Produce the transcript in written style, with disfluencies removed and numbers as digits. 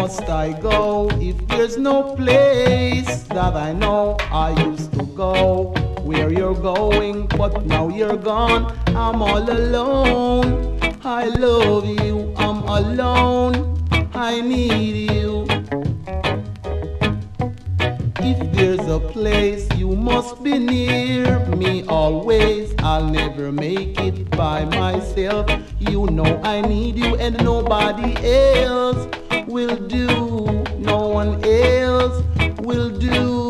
must I go if there's no place that I know I used to go? Where you're going, but now you're gone. I'm all alone. I love you, I'm alone. I need you. If there's a place, you must be near me always. I'll never make it by myself. You know I need you and nobody else will do. No one else will do.